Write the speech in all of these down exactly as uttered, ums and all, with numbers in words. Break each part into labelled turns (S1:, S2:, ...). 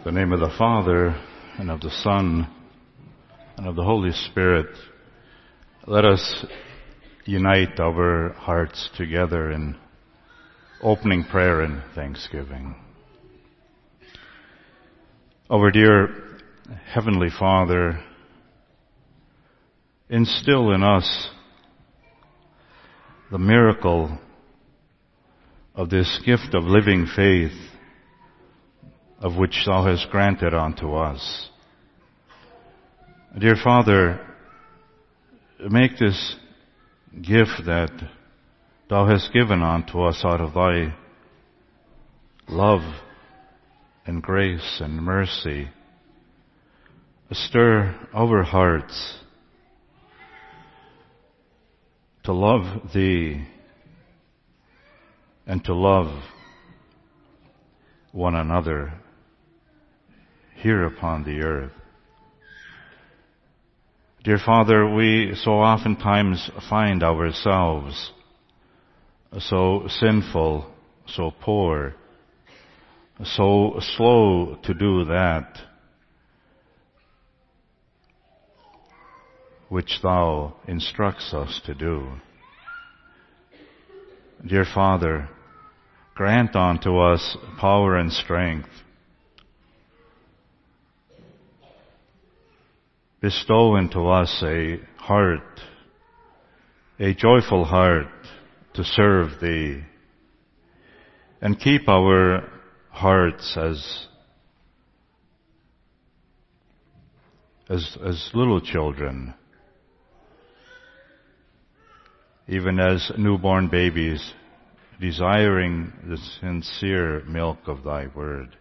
S1: In the name of the Father, and of the Son, and of the Holy Spirit, let us unite our hearts together in opening prayer and thanksgiving. Our dear Heavenly Father, instill in us the miracle of this gift of living faith of which Thou hast granted unto us. Dear Father, make this gift that Thou hast given unto us out of Thy love and grace and mercy, stir our hearts to love Thee and to love one another here upon the earth. Dear Father, we so oftentimes find ourselves so sinful, so poor, so slow to do that which Thou instructs us to do. Dear Father, grant unto us power and strength. Bestow into us a heart, a joyful heart to serve Thee, and keep our hearts as as as little children, even as newborn babies, desiring the sincere milk of Thy word.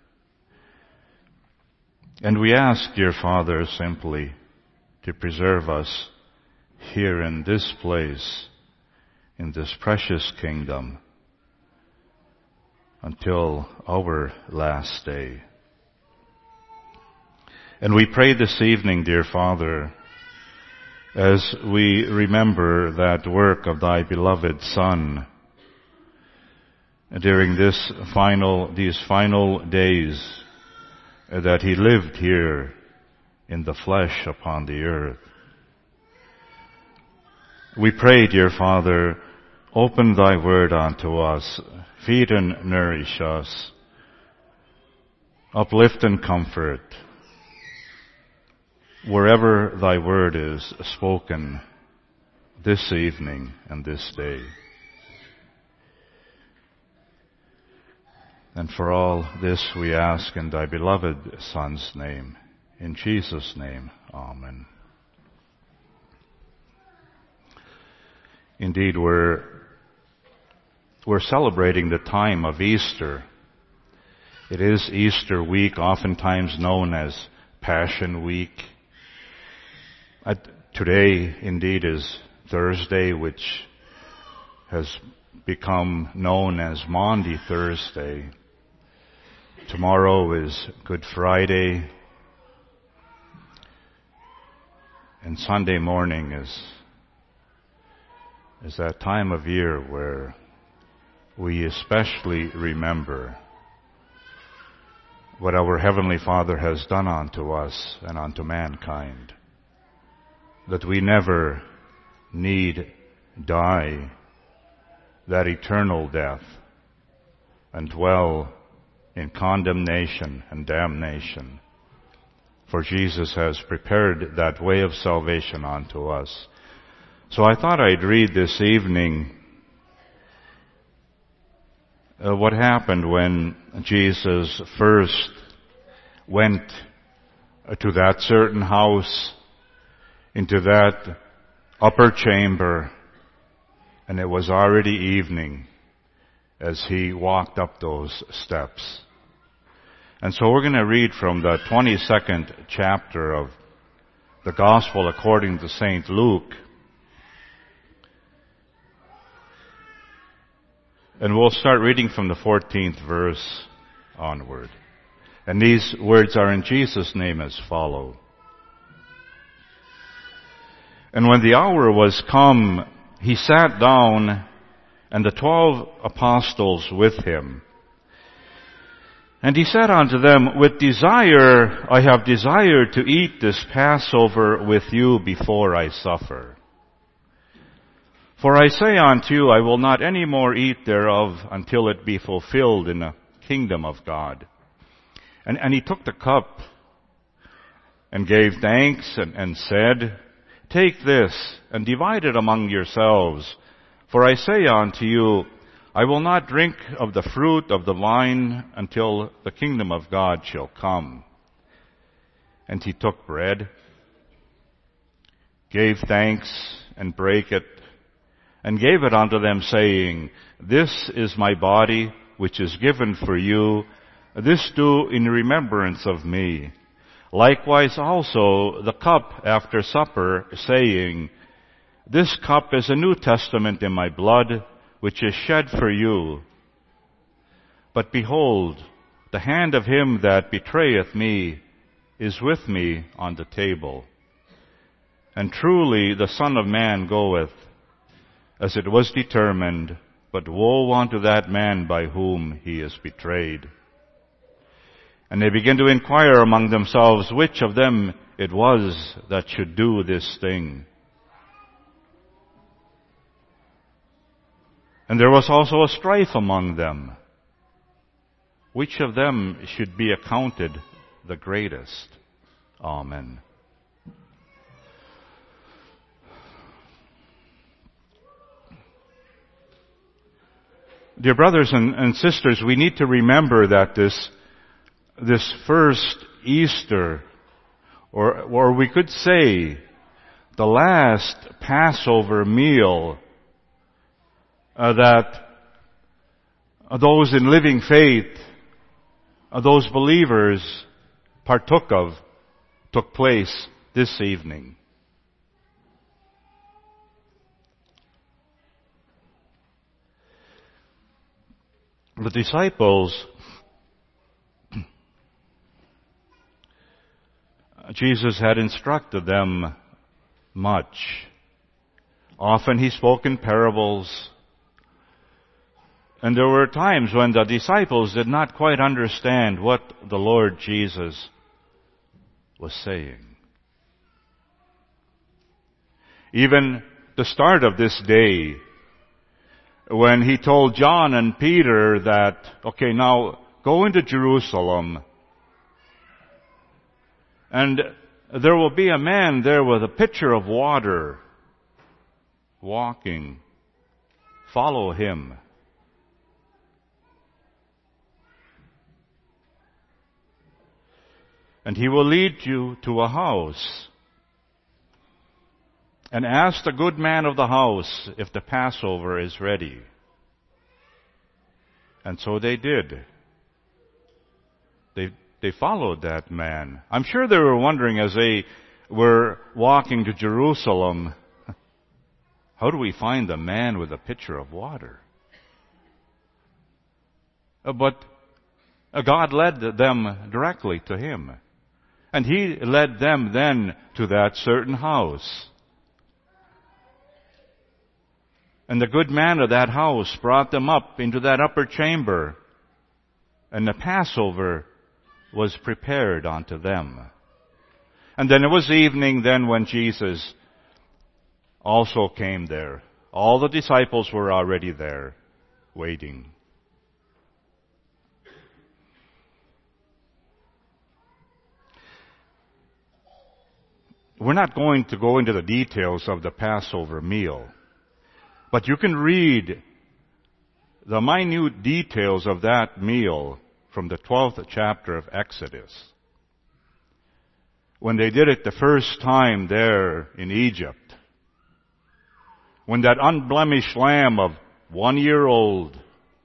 S1: And we ask, dear Father, simply to preserve us here in this place, in this precious kingdom, until our last day. And we pray this evening, dear Father, as we remember that work of Thy beloved Son, during this final, these final days that He lived here in the flesh upon the earth. We pray, dear Father, open Thy word unto us, feed and nourish us, uplift and comfort, wherever Thy word is spoken this evening and this day. And for all this we ask in Thy beloved Son's name. In Jesus' name, amen. Indeed, we're, we're celebrating the time of Easter. It is Easter week, oftentimes known as Passion Week. At, today, indeed, is Thursday, which has become known as Maundy Thursday. Tomorrow is Good Friday. And Sunday morning is, is that time of year where we especially remember what our Heavenly Father has done unto us and unto mankind, that we never need die that eternal death and dwell in condemnation and damnation. For Jesus has prepared that way of salvation unto us. So I thought I'd read this evening uh, what happened when Jesus first went uh, to that certain house, into that upper chamber, and it was already evening as He walked up those steps. And so we're going to read from the twenty-second chapter of the Gospel according to Saint Luke. And we'll start reading from the fourteenth verse onward. And these words are in Jesus' name as follow. And when the hour was come, He sat down, and the twelve apostles with Him. And he said unto them, With desire I have desired to eat this Passover with you before I suffer. For I say unto you, I will not any more eat thereof until it be fulfilled in the kingdom of God. And, and he took the cup and gave thanks and, and said, Take this and divide it among yourselves. For I say unto you, I will not drink of the fruit of the vine until the kingdom of God shall come. And he took bread, gave thanks, and brake it, and gave it unto them, saying, This is my body, which is given for you. This do in remembrance of me. Likewise also the cup after supper, saying, This cup is a New Testament in my blood, which is shed for you. But behold, the hand of him that betrayeth me is with me on the table. And truly the Son of Man goeth, as it was determined, but woe unto that man by whom he is betrayed. And they began to inquire among themselves which of them it was that should do this thing. And there was also a strife among them, which of them should be accounted the greatest. Amen. Dear brothers and, and sisters, we need to remember that this, this first Easter, or, or we could say the last Passover meal Uh, that uh, those in living faith, uh, those believers partook of, took place this evening. The disciples, Jesus had instructed them much. Often he spoke in parables. And there were times when the disciples did not quite understand what the Lord Jesus was saying. Even the start of this day, when he told John and Peter that, okay, now go into Jerusalem, and there will be a man there with a pitcher of water walking. Follow him. And he will lead you to a house. And ask the good man of the house if the Passover is ready. And so they did. They, they followed that man. I'm sure they were wondering as they were walking to Jerusalem, how do we find the man with a pitcher of water? But God led them directly to him. And he led them then to that certain house. And the good man of that house brought them up into that upper chamber. And the Passover was prepared unto them. And then it was evening then when Jesus also came there. All the disciples were already there, waiting. We're not going to go into the details of the Passover meal, but you can read the minute details of that meal from the twelfth chapter of Exodus. When they did it the first time there in Egypt, when that unblemished lamb of one year old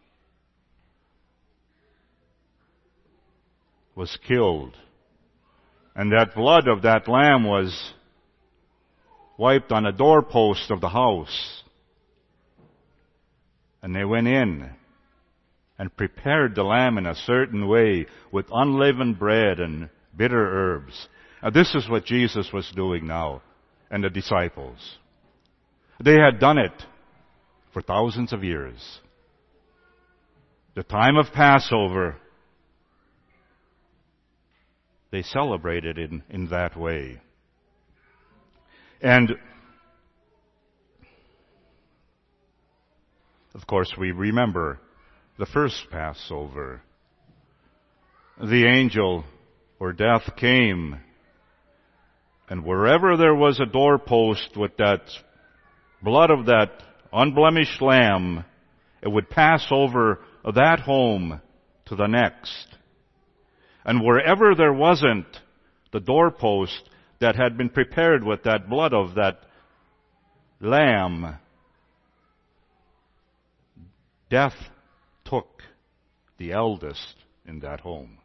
S1: was killed, and that blood of that lamb was wiped on the doorpost of the house. And they went in and prepared the lamb in a certain way with unleavened bread and bitter herbs. Now this is what Jesus was doing now, and the disciples. They had done it for thousands of years. The time of Passover they celebrated in, in that way. And of course, we remember the first Passover. The angel or death came, and wherever there was a doorpost with that blood of that unblemished lamb, it would pass over that home to the next. And wherever there wasn't the doorpost that had been prepared with that blood of that lamb, death took the eldest in that home.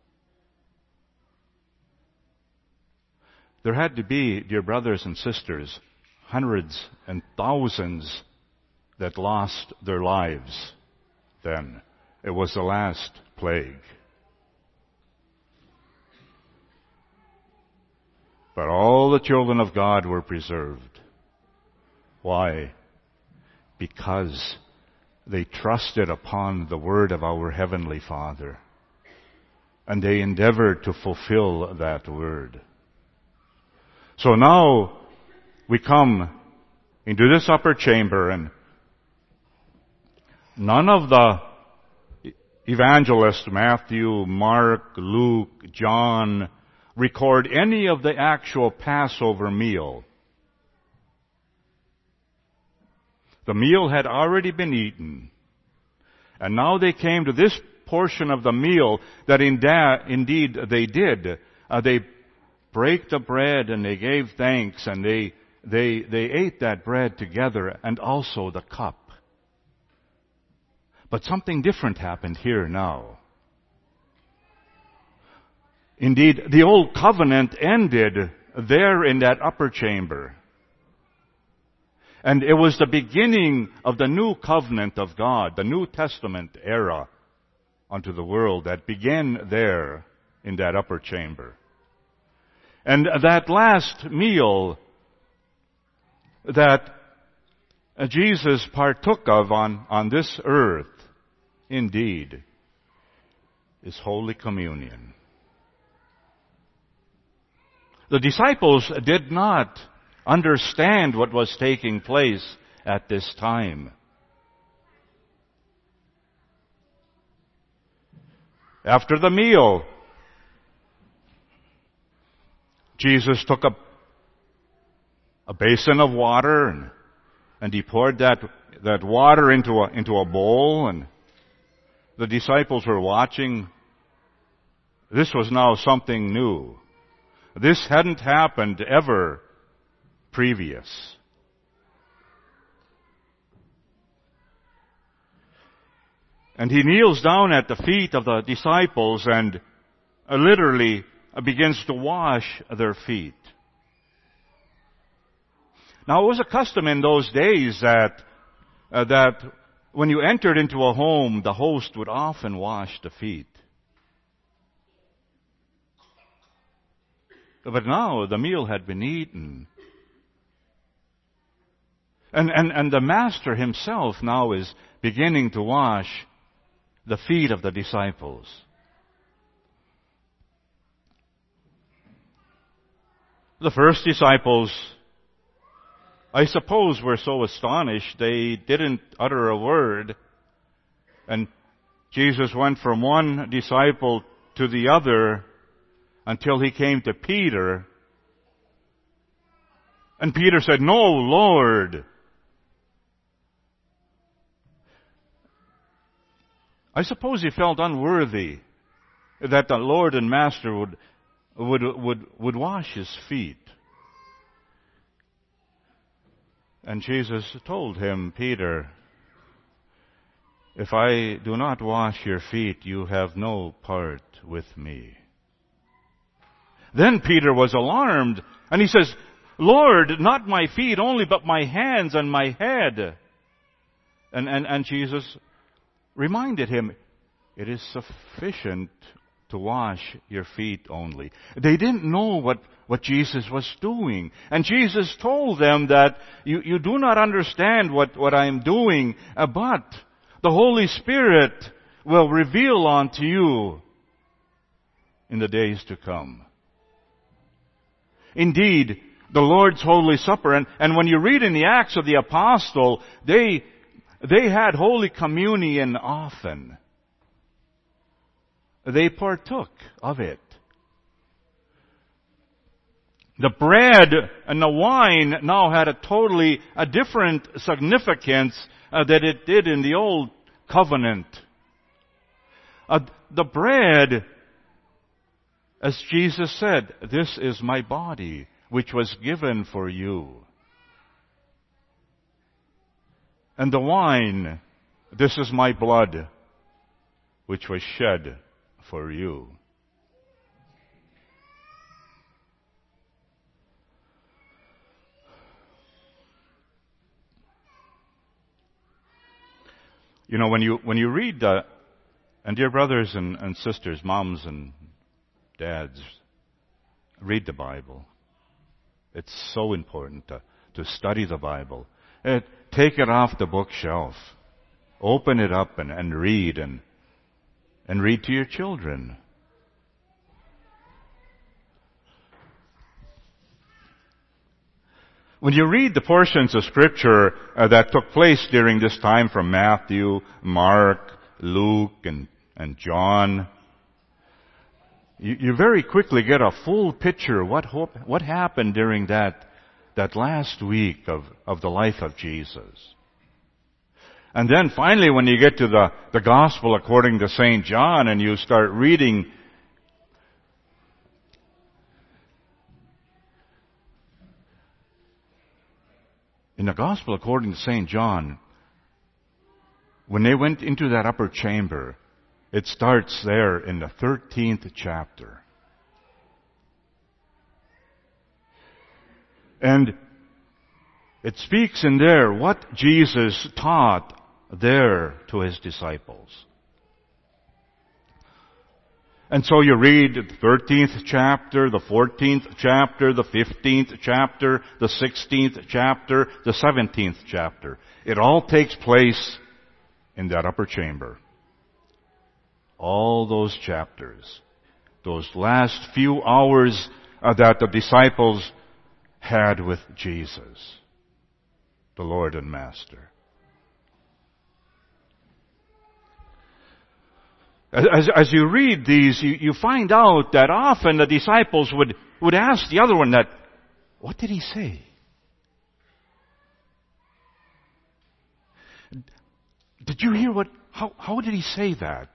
S1: There had to be, dear brothers and sisters, hundreds and thousands that lost their lives then. It was the last plague. But all the children of God were preserved. Why? Because they trusted upon the word of our Heavenly Father, and they endeavored to fulfill that word. So now we come into this upper chamber, and none of the evangelists, Matthew, Mark, Luke, John, record any of the actual Passover meal. The meal had already been eaten. And now they came to this portion of the meal that in da- indeed they did. Uh, they break the bread and they gave thanks, and they, they, they ate that bread together, and also the cup. But something different happened here now. Indeed, the old covenant ended there in that upper chamber. And it was the beginning of the new covenant of God, the New Testament era unto the world that began there in that upper chamber. And that last meal that Jesus partook of on, on this earth, indeed, is Holy Communion. The disciples did not understand what was taking place at this time. After the meal, Jesus took a, a basin of water and, and he poured that, that water into a, into a bowl, and the disciples were watching. This was now something new. This hadn't happened ever previous. And he kneels down at the feet of the disciples and uh, literally uh, begins to wash their feet. Now, it was a custom in those days that uh, that when you entered into a home, the host would often wash the feet. But now the meal had been eaten. And, and, and the Master himself now is beginning to wash the feet of the disciples. The first disciples, I suppose, were so astonished they didn't utter a word. And Jesus went from one disciple to the other until he came to Peter. And Peter said, "No, Lord." I suppose he felt unworthy that the Lord and Master would, would, would, would wash his feet. And Jesus told him, "Peter, if I do not wash your feet, you have no part with me." Then Peter was alarmed, and he says, "Lord, not my feet only, but my hands and my head." And, and, and Jesus reminded him, it is sufficient to wash your feet only. They didn't know what, what Jesus was doing. And Jesus told them that you, you do not understand what, what I am doing, uh, but the Holy Spirit will reveal unto you in the days to come. Indeed, the Lord's Holy Supper, and, and when you read in the Acts of the Apostle, they, they had Holy Communion often. They partook of it. The bread and the wine now had a totally a different significance uh, that it did in the Old Covenant. Uh, the bread, as Jesus said, this is my body, which was given for you. And the wine, this is my blood, which was shed for you. You know, when you when you read, uh, and dear brothers and, and sisters, moms and dads, read the Bible. It's so important to, to study the Bible. Uh, take it off the bookshelf. Open it up and, and read and and read to your children. When you read the portions of Scripture uh, that took place during this time from Matthew, Mark, Luke, and, and John, you, you very quickly get a full picture of what, hope, what happened during that, that last week of, of the life of Jesus. And then finally when you get to the, the Gospel according to Saint John and you start reading in the Gospel according to Saint John, when they went into that upper chamber, it starts there in the thirteenth chapter. And it speaks in there what Jesus taught there to his disciples. And so you read the thirteenth chapter, the fourteenth chapter, the fifteenth chapter, the sixteenth chapter, the seventeenth chapter. It all takes place in that upper chamber. All those chapters. Those last few hours uh, that the disciples had with Jesus, the Lord and Master. As, as you read these, you, you find out that often the disciples would, would ask the other one that, what did he say? Did you hear what, how, how did he say that?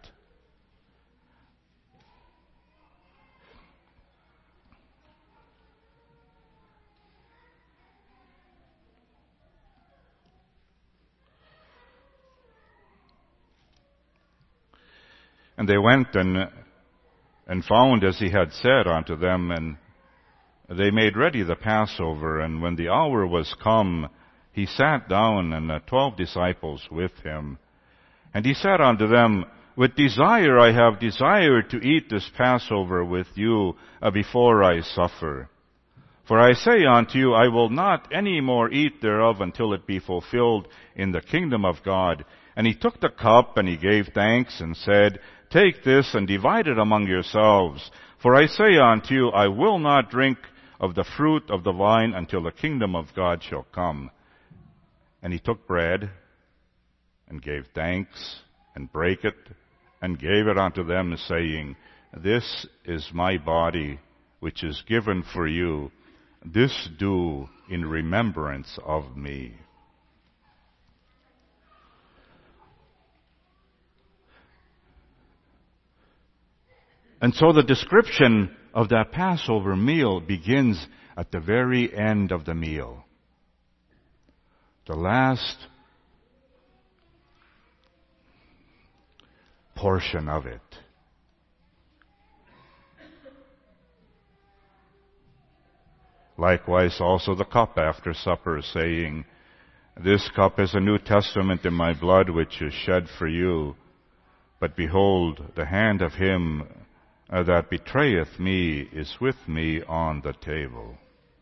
S1: And they went and and found as he had said unto them, and they made ready the Passover. And when the hour was come, he sat down, and the twelve disciples with him. And he said unto them, with desire I have desired to eat this Passover with you uh, before I suffer. For I say unto you, I will not any more eat thereof until it be fulfilled in the kingdom of God. And he took the cup, and he gave thanks, and said, take this, and divide it among yourselves. For I say unto you, I will not drink of the fruit of the vine until the kingdom of God shall come. And he took bread, and gave thanks, and brake it, and gave it unto them, saying, this is my body, which is given for you. This do in remembrance of me. And so the description of that Passover meal begins at the very end of the meal. The last portion of it. Likewise also the cup after supper, saying, this cup is a New Testament in my blood, which is shed for you. But behold, the hand of him Uh, that betrayeth me is with me on the table.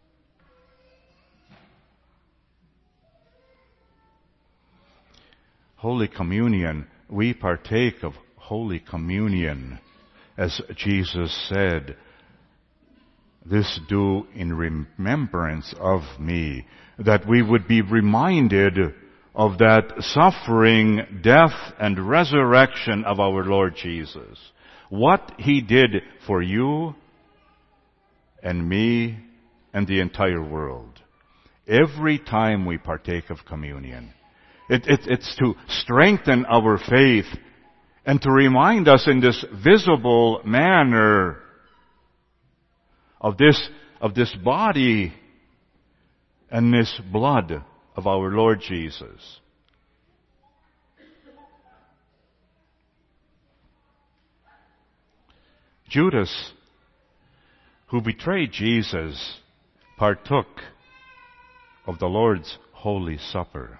S1: Holy Communion, we partake of Holy Communion, as Jesus said, This do in remembrance of me. That we would be reminded of that suffering, death, and resurrection of our Lord Jesus. What He did for you and me and the entire world. Every time we partake of communion. It, it, it's to strengthen our faith and to remind us in this visible manner of this, of this body and this blood of our Lord Jesus. Judas, who betrayed Jesus, partook of the Lord's Holy Supper.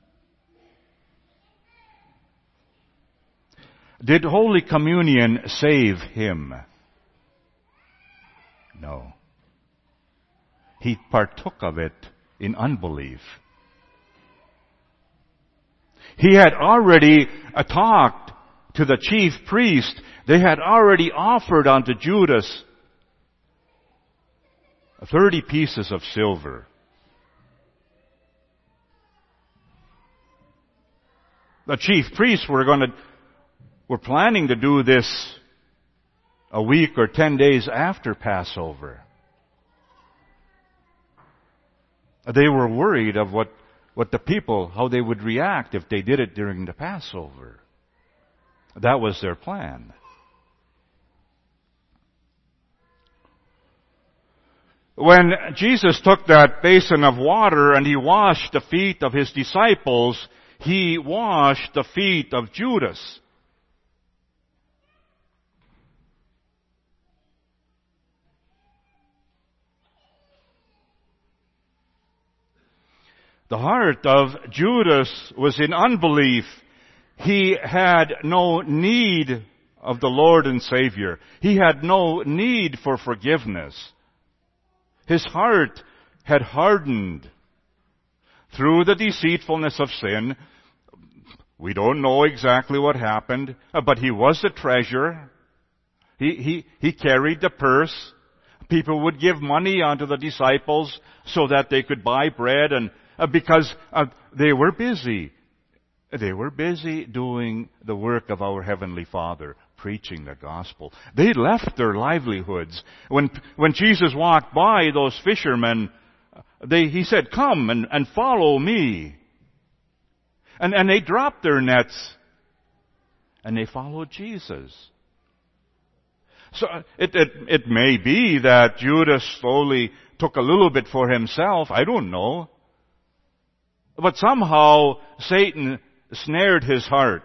S1: Did Holy Communion save him? No. He partook of it in unbelief. He had already talked to the chief priest. They had already offered unto Judas thirty pieces of silver. The chief priests were going to, were planning to do this a week or ten days after Passover. They were worried of what, what the people, how they would react if they did it during the Passover. That was their plan. When Jesus took that basin of water and He washed the feet of His disciples, He washed the feet of Judas. The heart of Judas was in unbelief. He had no need of the Lord and Savior. He had no need for forgiveness. His heart had hardened through the deceitfulness of sin. We don't know exactly what happened, but he was the treasurer. He, he, he carried the purse. People would give money unto the disciples so that they could buy bread, and uh, because uh, they were busy. They were busy doing the work of our Heavenly Father, preaching the gospel. They left their livelihoods. When, when Jesus walked by those fishermen, they, He said, "Come and, and follow me." And, and they dropped their nets and they followed Jesus. So it, it, it may be that Judas slowly took a little bit for himself. I don't know. But somehow Satan snared his heart.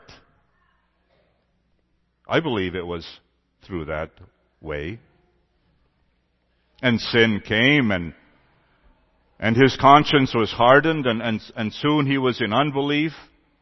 S1: I believe it was through that way. And sin came, and and his conscience was hardened, and, and, and soon he was in unbelief.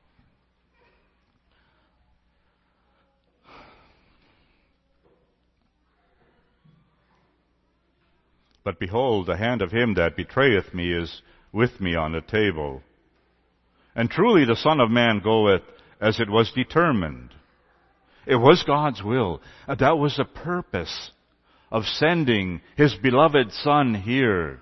S1: But behold, the hand of him that betrayeth me is with me on the table. And truly the Son of Man goeth as it was determined. It was God's will. That was the purpose of sending His beloved Son here.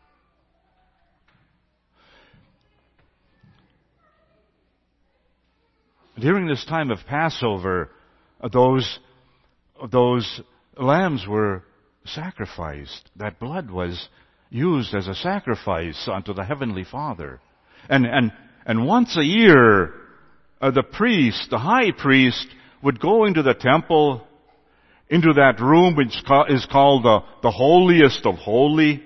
S1: During this time of Passover, those, those lambs were sacrificed. That blood was used as a sacrifice unto the Heavenly Father. And, and, and once a year, uh, the priest, the high priest, would go into the temple, into that room which is called the, the holiest of holy.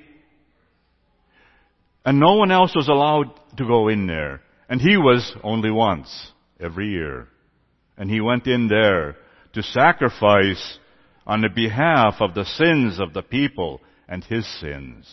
S1: And no one else was allowed to go in there. And he was only once every year. And he went in there to sacrifice on the behalf of the sins of the people and his sins.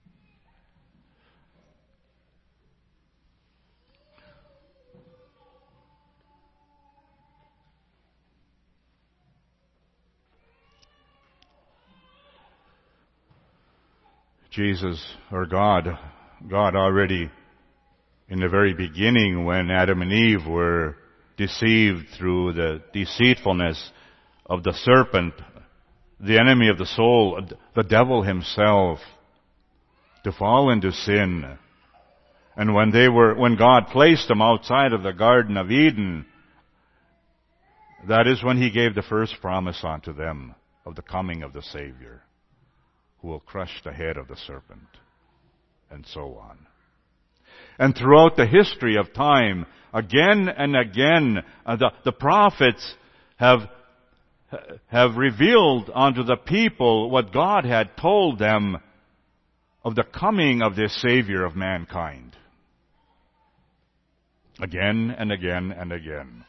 S1: Jesus, or God, God already in the very beginning when Adam and Eve were deceived through the deceitfulness of the serpent, the enemy of the soul, the devil himself, to fall into sin. And when they were, when God placed them outside of the Garden of Eden, that is when He gave the first promise unto them of the coming of the Savior, who will crush the head of the serpent, and so on. And throughout the history of time, again and again, uh, the, the prophets have, have revealed unto the people what God had told them of the coming of this Savior of mankind. Again and again and again.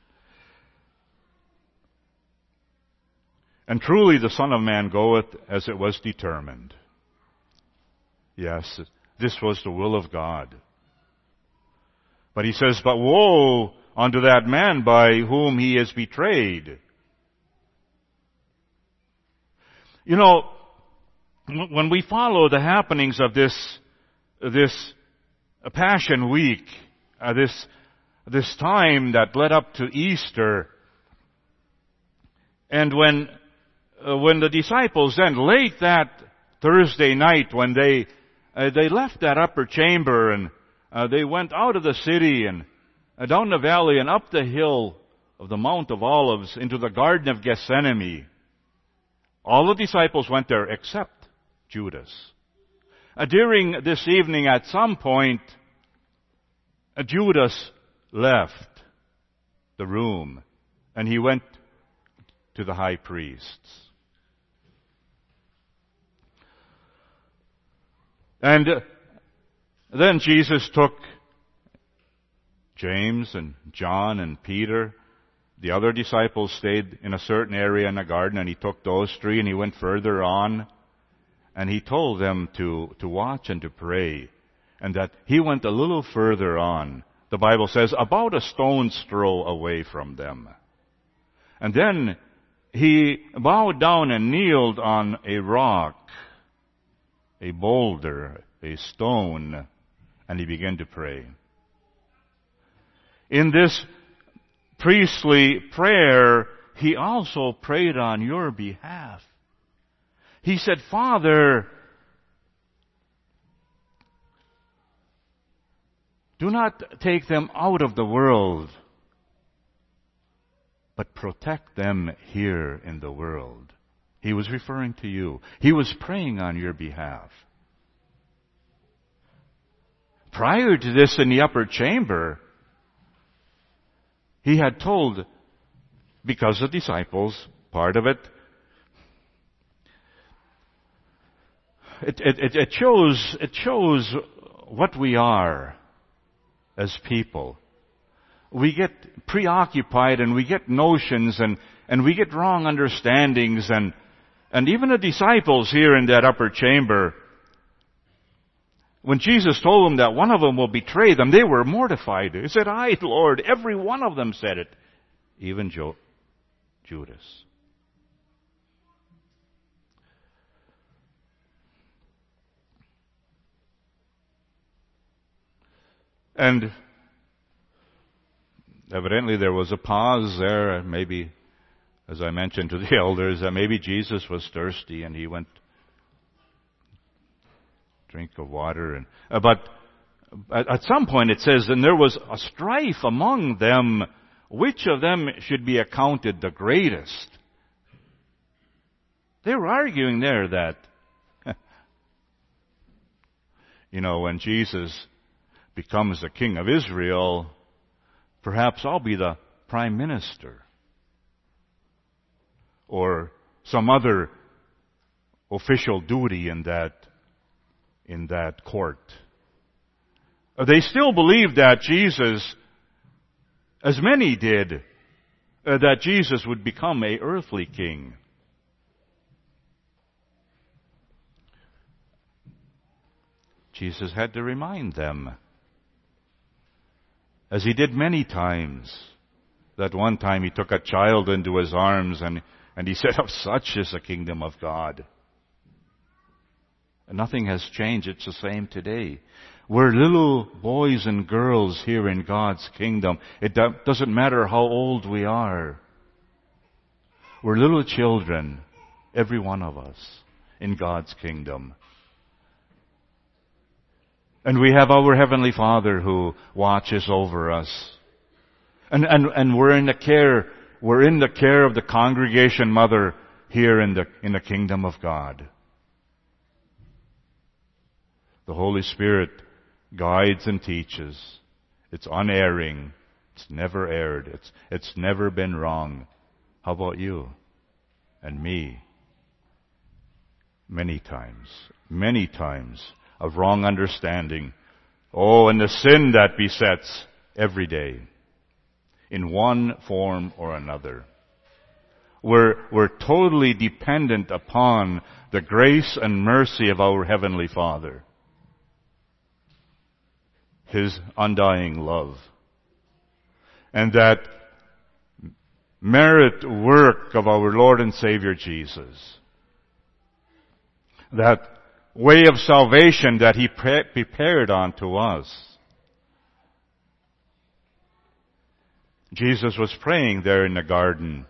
S1: And truly the Son of Man goeth as it was determined. Yes, this was the will of God. But He says, but woe unto that man by whom he is betrayed. You know, when we follow the happenings of this, this Passion Week, uh, this, this time that led up to Easter, and when, uh, when the disciples then late that Thursday night, when they, uh, they left that upper chamber and uh, they went out of the city and uh, down the valley and up the hill of the Mount of Olives into the Garden of Gethsemane, all the disciples went there except Judas. Uh, during this evening, at some point, uh, Judas left the room and he went to the high priests. And uh, then Jesus took James and John and Peter. The other disciples stayed in a certain area in the garden, and He took those three and He went further on. And He told them to, to watch and to pray. And that He went a little further on. The Bible says, about a stone's throw away from them. And then He bowed down and kneeled on a rock, a boulder, a stone, and He began to pray. In this priestly prayer, He also prayed on your behalf. He said, Father, do not take them out of the world, but protect them here in the world. He was referring to you. He was praying on your behalf. Prior to this, in the upper chamber, He had told, because the disciples, part of it, it, it, it shows, it shows what we are as people. We get preoccupied and we get notions and, and we get wrong understandings, and, and even the disciples here in that upper chamber, when Jesus told them that one of them will betray them, they were mortified. They said, Aye, Lord. Every one of them said it. Even Jo- Judas. And evidently there was a pause there. Maybe, as I mentioned to the elders, that maybe Jesus was thirsty and He went drink of water. And uh, but at, at some point it says, and there was a strife among them, which of them should be accounted the greatest. They were arguing there that, you know, when Jesus becomes the king of Israel, perhaps I'll be the prime minister, or some other official duty in that in that court. They still believed that Jesus, as many did, uh, that Jesus would become a earthly king. Jesus had to remind them, as He did many times, that one time He took a child into His arms and, and He said, of such is the kingdom of God. Nothing has changed. It's the same today. We're little boys and girls here in God's kingdom. It do- doesn't matter how old we are. We're little children every one of us, in God's kingdom. And we have our Heavenly Father who watches over us. And, and, and we're in the care, we're in the care of the congregation mother here in the, in the kingdom of God. The Holy Spirit guides and teaches. It's unerring. It's never erred. It's, it's never been wrong. How about you and me? Many times, many times of wrong understanding. Oh, and the sin that besets every day in one form or another. We're, we're totally dependent upon the grace and mercy of our Heavenly Father. His undying love. And that merit work of our Lord and Savior Jesus. That way of salvation that He pre- prepared unto us. Jesus was praying there in the garden.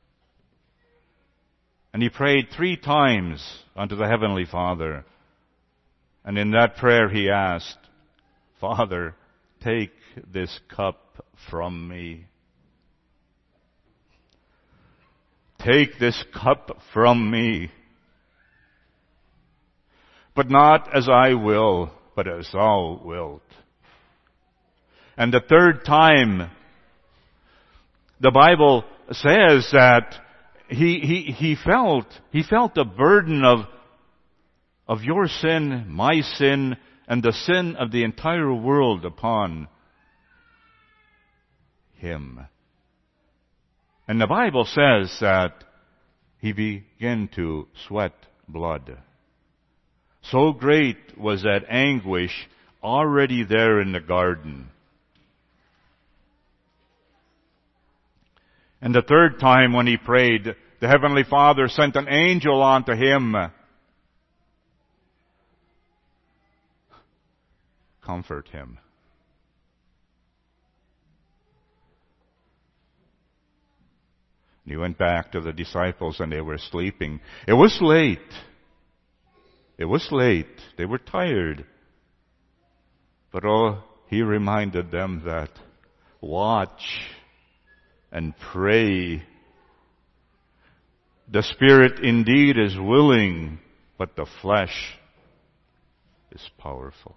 S1: And He prayed three times unto the Heavenly Father. And in that prayer He asked, Father, take this cup from me. Take this cup from me. But not as I will, but as thou wilt. And the third time, the Bible says that he, he, he felt, he felt the burden of, of your sin, my sin, and the sin of the entire world upon Him. And the Bible says that He began to sweat blood. So great was that anguish already there in the garden. And the third time when He prayed, the Heavenly Father sent an angel unto Him. Comfort Him. And He went back to the disciples and they were sleeping. It was late. It was late. They were tired. But oh, He reminded them that watch and pray. The spirit indeed is willing, but the flesh is powerful.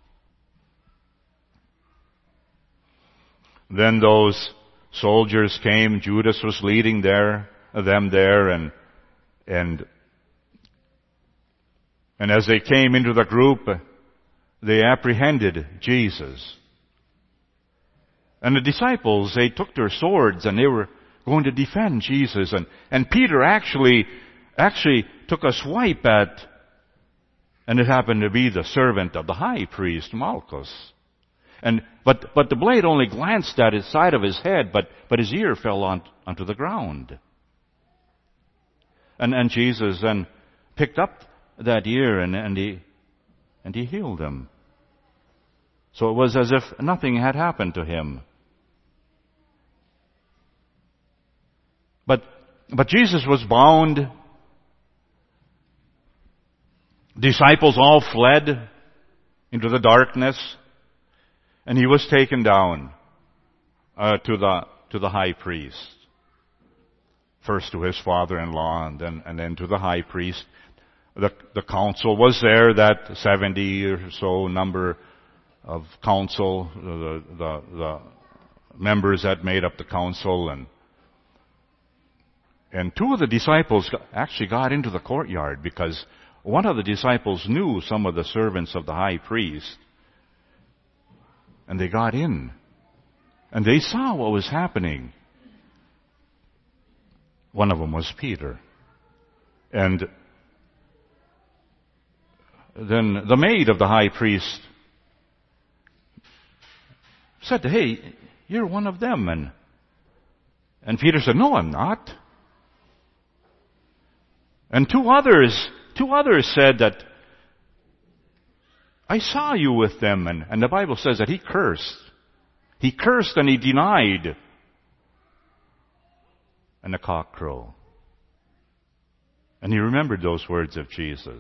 S1: Then those soldiers came. Judas was leading there, them there, and and and as they came into the group, they apprehended Jesus. And the disciples, they took their swords and they were going to defend Jesus. And, and Peter actually, actually took a swipe at, and it happened to be the servant of the high priest, Malchus. And, but, but the blade only glanced at his side of his head, but, but his ear fell on, onto the ground. And, and Jesus then picked up that ear and, and he, and he healed him. So it was as if nothing had happened to him. But, but Jesus was bound. Disciples all fled into the darkness. And He was taken down uh, to the to the high priest. First to his father-in-law, and then and then to the high priest. The the council was there, that seventy or so number of council, the the, the members that made up the council, and and two of the disciples actually got into the courtyard because one of the disciples knew some of the servants of the high priest. And they got in. And they saw what was happening. One of them was Peter. And then the maid of the high priest said, "Hey, you're one of them." And, and Peter said, "No, I'm not." And two others, two others said that, "I saw you with them." And, and the Bible says that he cursed. He cursed and he denied. And the cock crowed. And he remembered those words of Jesus.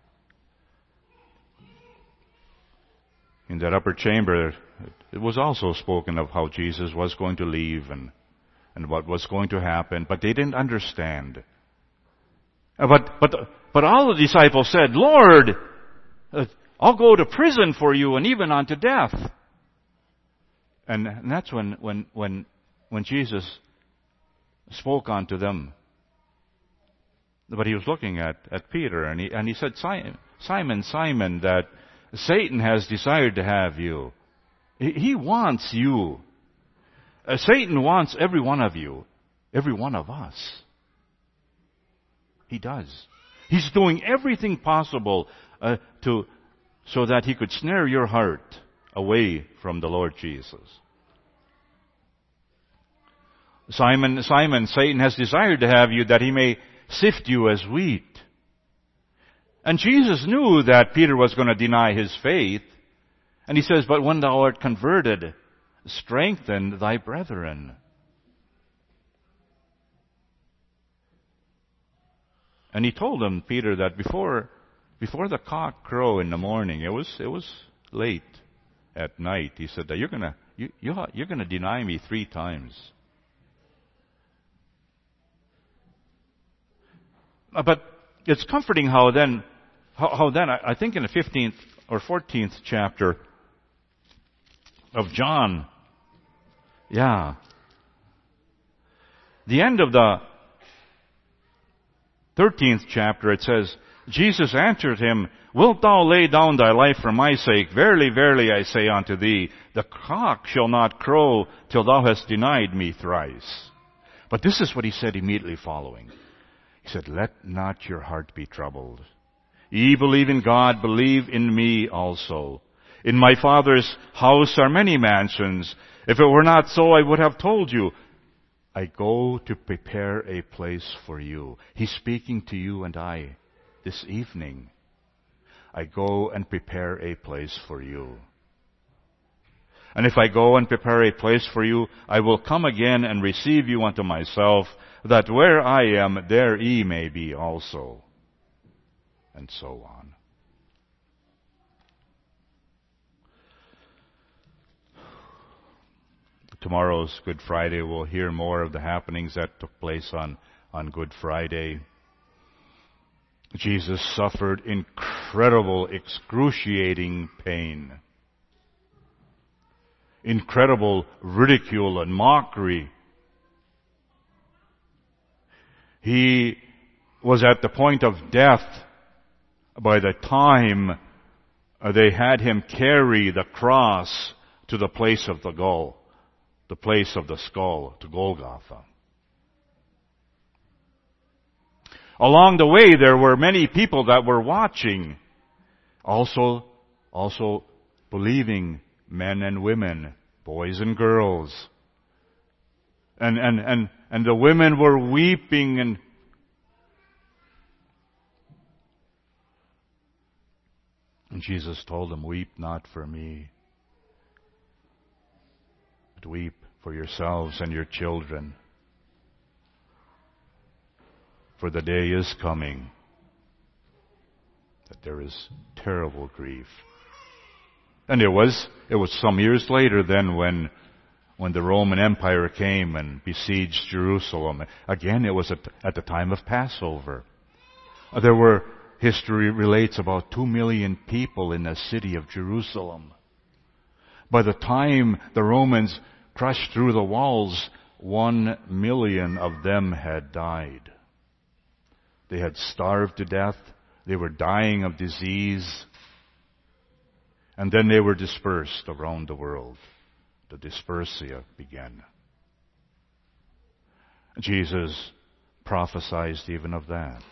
S1: In that upper chamber, it was also spoken of how Jesus was going to leave and, and what was going to happen, but they didn't understand. Uh, But, but, but all the disciples said, Lord, uh, I'll go to prison for you and even unto death. And, and that's when, when, when, when Jesus spoke unto them. But he was looking at, at Peter, and he, and he said, Simon, Simon, Simon, that Satan has desired to have you. He, he wants you. Uh, Satan wants every one of you, every one of us. He does. He's doing everything possible uh, to so that he could snare your heart away from the Lord Jesus. Simon, Simon, Satan has desired to have you that he may sift you as wheat. And Jesus knew that Peter was going to deny his faith. And he says, but when thou art converted, strengthen thy brethren. And he told him, Peter, that before before the cock crow in the morning, it was it was late at night. He said that you're gonna you, you you're gonna deny me three times. But it's comforting how then, how, how then, I, I think in the fifteenth or fourteenth chapter of John, yeah, the end of the thirteenth chapter, it says, Jesus answered him, Wilt thou lay down thy life for my sake? Verily, verily, I say unto thee, the cock shall not crow till thou hast denied me thrice. But this is what he said immediately following. He said, let not your heart be troubled. Ye believe in God, believe in me also. In my Father's house are many mansions. If it were not so, I would have told you. I go to prepare a place for you. He's speaking to you and I this evening. I go and prepare a place for you. And if I go and prepare a place for you, I will come again and receive you unto myself, that where I am, there ye may be also. And so on. Tomorrow's Good Friday, we'll hear more of the happenings that took place on, on Good Friday. Jesus suffered incredible, excruciating pain. Incredible ridicule and mockery. He was at the point of death by the time they had him carry the cross to the place of the goal. The place of the skull, to Golgotha. Along the way, there were many people that were watching, also, also believing men and women, boys and girls. And, and, and, and the women were weeping and And Jesus told them, weep not for me, but weep for yourselves and your children. For the day is coming that there is terrible grief. And it was it was some years later then when when the Roman Empire came and besieged Jerusalem. Again, it was at, at the time of Passover. There were, history relates, about two million people in the city of Jerusalem. By the time the Romans crushed through the walls, one million of them had died. They had starved to death. They were dying of disease. And then they were dispersed around the world. The dispersia began. Jesus prophesied even of that.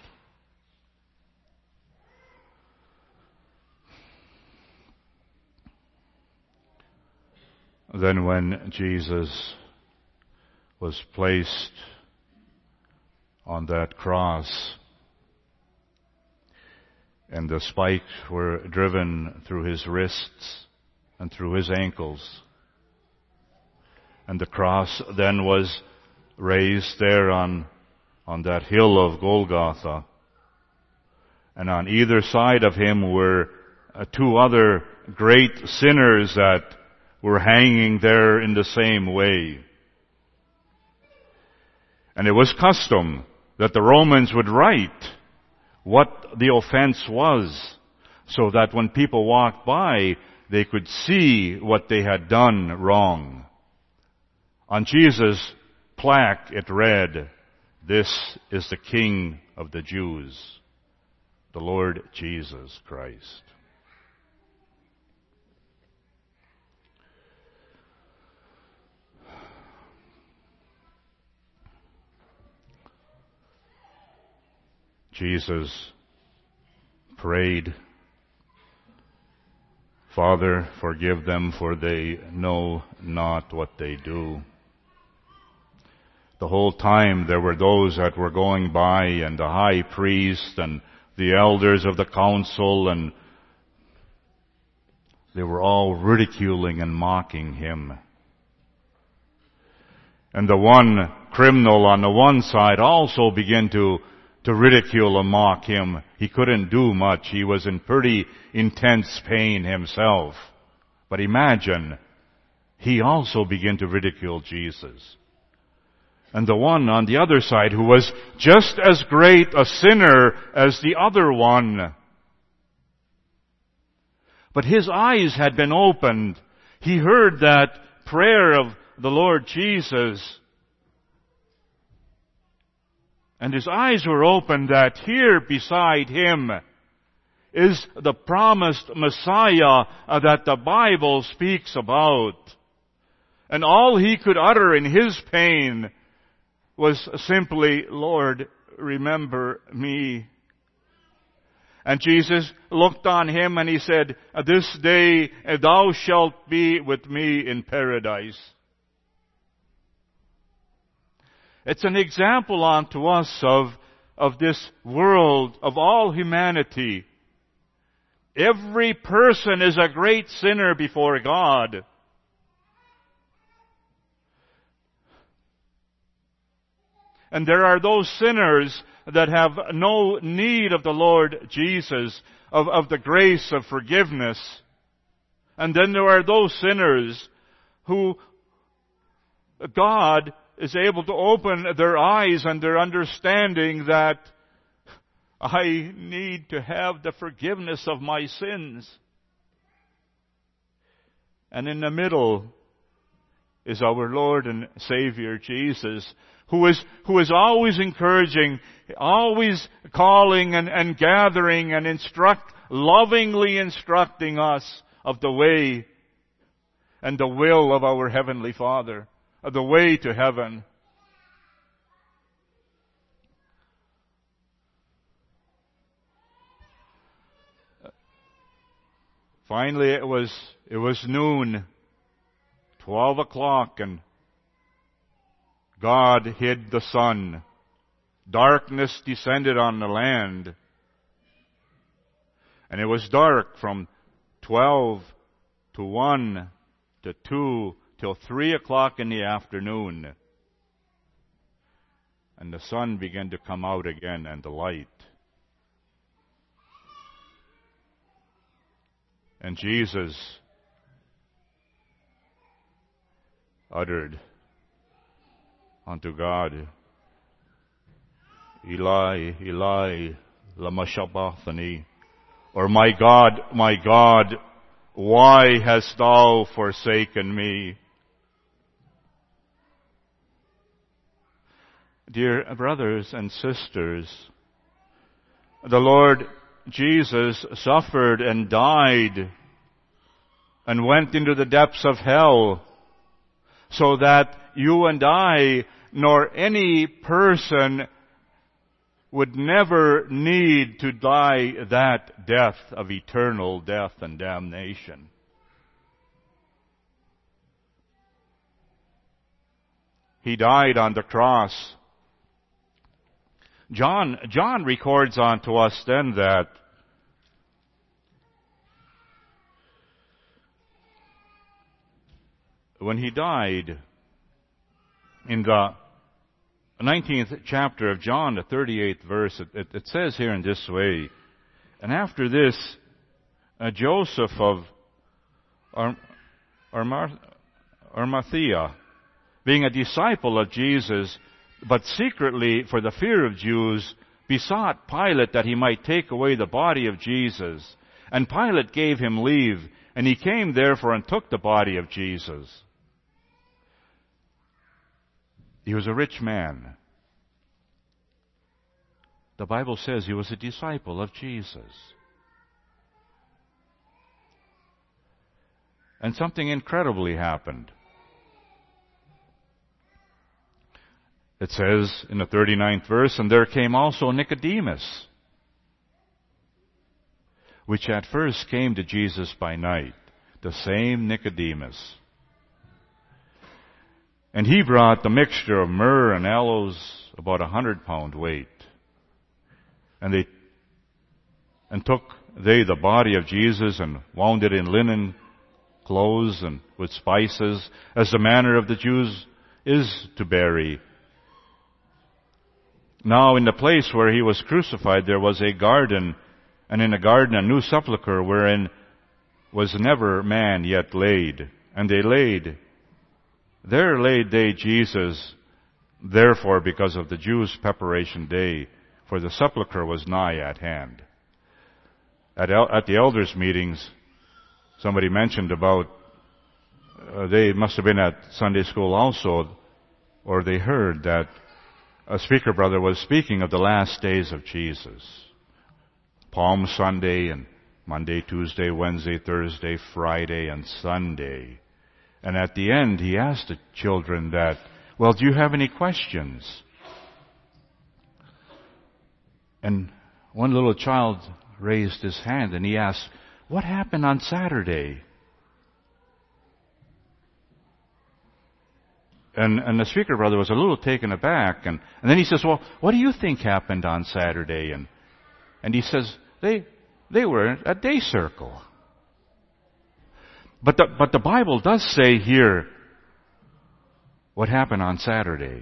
S1: Then when Jesus was placed on that cross, and the spikes were driven through his wrists and through his ankles, and the cross then was raised there on, on that hill of Golgotha, And on either side of him were uh, two other great sinners that were hanging there in the same way. And it was custom that the Romans would write what the offense was, so that when people walked by, they could see what they had done wrong. On Jesus' plaque it read, "This is the King of the Jews, the Lord Jesus Christ." Jesus prayed, "Father, forgive them, for they know not what they do." The whole time there were those that were going by, and the high priest and the elders of the council, and they were all ridiculing and mocking him. And the one criminal on the one side also began to to ridicule and mock him. He couldn't do much. He was in pretty intense pain himself. But imagine, he also began to ridicule Jesus. And the one on the other side, who was just as great a sinner as the other one, but his eyes had been opened. He heard that prayer of the Lord Jesus, and his eyes were opened that here beside him is the promised Messiah that the Bible speaks about. And all he could utter in his pain was simply, "Lord, remember me." And Jesus looked on him and he said, "This day thou shalt be with me in paradise." It's an example unto us of, of this world, of all humanity. Every person is a great sinner before God. And there are those sinners that have no need of the Lord Jesus, of, of the grace of forgiveness. And then there are those sinners who God is able to open their eyes and their understanding that I need to have the forgiveness of my sins. And in the middle is our Lord and Savior Jesus, who is, who is always encouraging, always calling and, and gathering and instruct, lovingly instructing us of the way and the will of our Heavenly Father, of the way to heaven. Finally, it was, it was noon, twelve o'clock, and God hid the sun. Darkness descended on the land. And it was dark from twelve to one to two till three o'clock in the afternoon. And the sun began to come out again, and the light. And Jesus uttered unto God, Eli, Eli, lama sabachthani, or my God, my God, why hast thou forsaken me? Dear brothers and sisters, the Lord Jesus suffered and died and went into the depths of hell so that you and I, nor any person, would never need to die that death of eternal death and damnation. He died on the cross. John, John records unto us then that when he died, in the nineteenth chapter of John, the thirty-eighth verse, it, it, it says here in this way, And after this, uh, Joseph of Ar- Armar- Arimathea, being a disciple of Jesus, but secretly for the fear of Jews, besought Pilate that he might take away the body of Jesus. And Pilate gave him leave, and he came therefore and took the body of Jesus. He was a rich man. The Bible says he was a disciple of Jesus. And something incredibly happened. It says in the thirty-ninth verse, and there came also Nicodemus, which at first came to Jesus by night, the same Nicodemus. And he brought the mixture of myrrh and aloes, about a hundred pound weight. And they and took they the body of Jesus and wound it in linen clothes and with spices, as the manner of the Jews is to bury. Now in the place where he was crucified there was a garden, and in the garden a new sepulchre wherein was never man yet laid. And they laid, there laid they Jesus, therefore because of the Jews' preparation day, for the sepulchre was nigh at hand. At, el- at the elders' meetings, somebody mentioned about, uh, they must have been at Sunday school also, or they heard that a speaker brother was speaking of the last days of Jesus. Palm Sunday and Monday, Tuesday, Wednesday, Thursday, Friday, and Sunday. And at the end, he asked the children that, well, do you have any questions? And one little child raised his hand and he asked, what happened on Saturday? And, and the speaker brother was a little taken aback. And, and then he says, well, what do you think happened on Saturday? And, and he says, they, they were at day circle. But the, but the Bible does say here what happened on Saturday.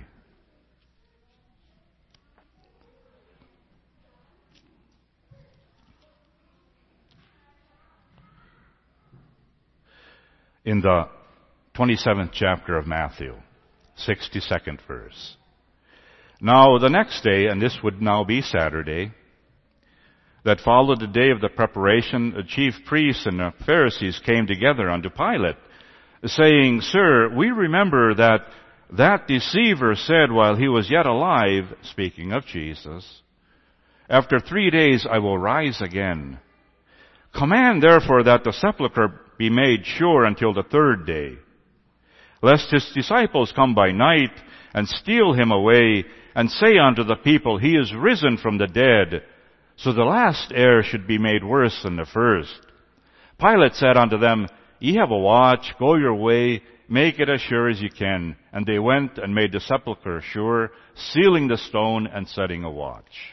S1: In the twenty-seventh chapter of Matthew, sixty-second verse. Now the next day, and this would now be Saturday, that followed the day of the preparation, the chief priests and the Pharisees came together unto Pilate, saying, Sir, we remember that that deceiver said while he was yet alive, speaking of Jesus, after three days I will rise again. Command therefore that the sepulchre be made sure until the third day, lest his disciples come by night and steal him away, and say unto the people, He is risen from the dead. So the last error should be made worse than the first. Pilate said unto them, Ye have a watch, go your way, make it as sure as ye can. And they went and made the sepulchre sure, sealing the stone and setting a watch.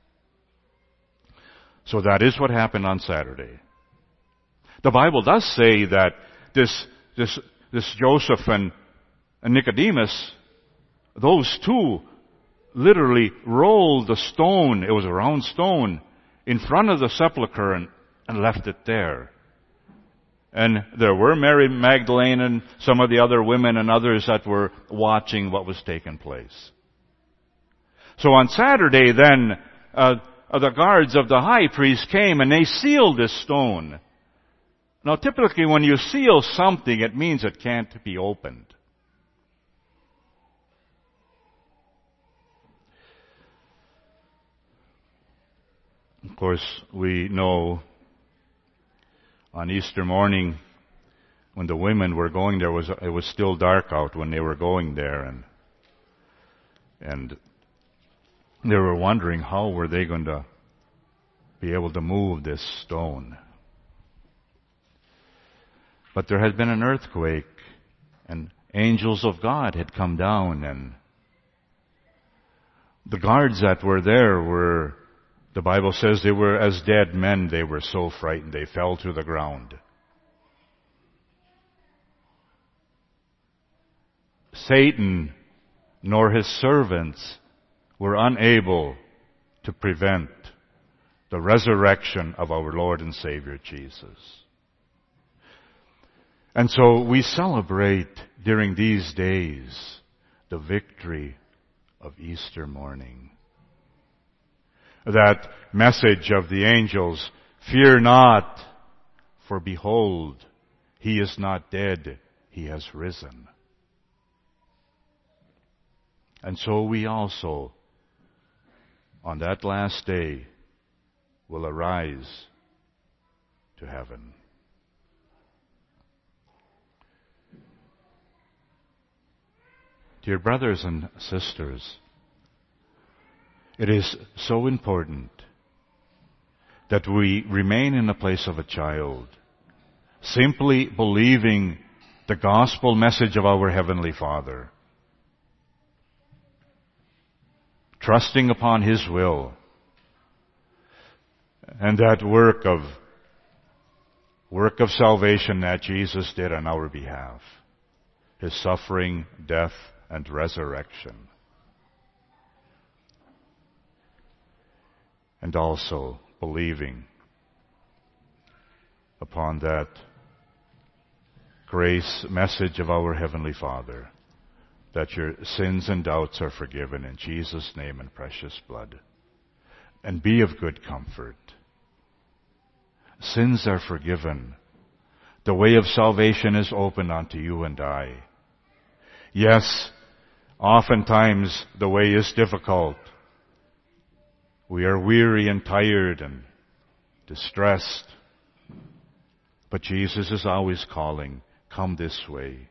S1: So that is what happened on Saturday. The Bible does say that this, this, this Joseph and, and Nicodemus, those two literally rolled the stone, it was a round stone, in front of the sepulchre and, and left it there. And there were Mary Magdalene and some of the other women and others that were watching what was taking place. So on Saturday then, uh, the guards of the high priest came and they sealed this stone. Now typically when you seal something, it means it can't be opened. Of course, we know on Easter morning when the women were going there, was it was still dark out when they were going there, and and they were wondering how were they going to be able to move this stone. But there had been an earthquake, and angels of God had come down, and the guards that were there were, the Bible says they were as dead men. They were so frightened they fell to the ground. Satan nor his servants were unable to prevent the resurrection of our Lord and Savior Jesus. And so we celebrate during these days the victory of Easter morning. That message of the angels, fear not, for behold, he is not dead, he has risen. And so we also, on that last day, will arise to heaven. Dear brothers and sisters, it is so important that we remain in the place of a child, simply believing the gospel message of our Heavenly Father, trusting upon His will, and that work of work of salvation that Jesus did on our behalf, His suffering, death, and resurrection. And also believing upon that grace message of our Heavenly Father, that your sins and doubts are forgiven in Jesus' name and precious blood. And be of good comfort. Sins are forgiven. The way of salvation is open unto you and I. Yes, oftentimes the way is difficult. We are weary and tired and distressed. But Jesus is always calling, come this way.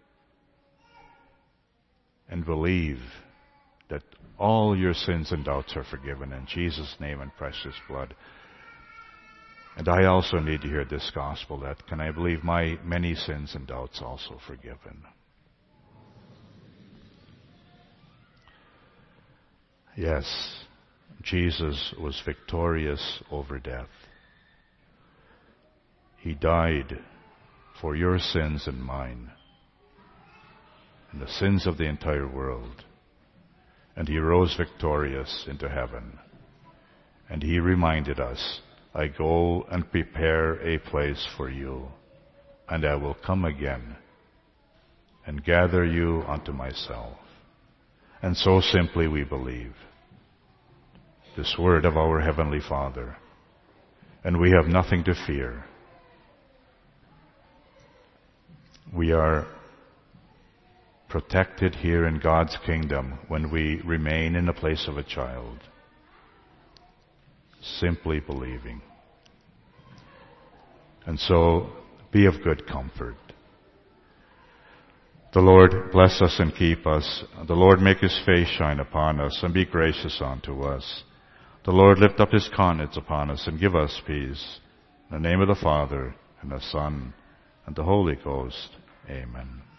S1: And believe that all your sins and doubts are forgiven in Jesus' name and precious blood. And I also need to hear this gospel, that can I believe my many sins and doubts also forgiven. Yes, Jesus was victorious over death. He died for your sins and mine, and the sins of the entire world. And He rose victorious into heaven. And He reminded us, I go and prepare a place for you, and I will come again and gather you unto myself. And so simply we believe this word of our Heavenly Father, and we have nothing to fear. We are protected here in God's kingdom when we remain in the place of a child, simply believing. And so, be of good comfort. The Lord bless us and keep us. The Lord make His face shine upon us and be gracious unto us. The Lord lift up His countenance upon us and give us peace. In the name of the Father, and the Son, and the Holy Ghost. Amen.